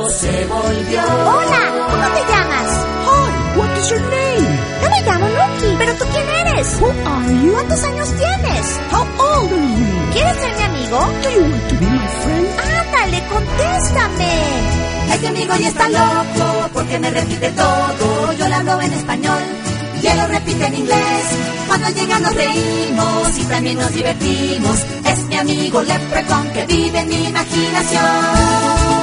loco se volvió. Hola, ¿cómo te llamas? Hi, what is your name? Yo me llamo Nuki. ¿Pero tú quién eres? Who are you? ¿Cuántos años tienes? How old are you? ¿Quieres ser mi amigo? Do you want to be my friend? Ándale, contéstame. Este amigo ya está loco porque me repite todo. Yo le hablo en español y él lo repite en inglés. Cuando llega nos reímos y también nos divertimos. Es mi amigo Leprechaun que vive en mi imaginación.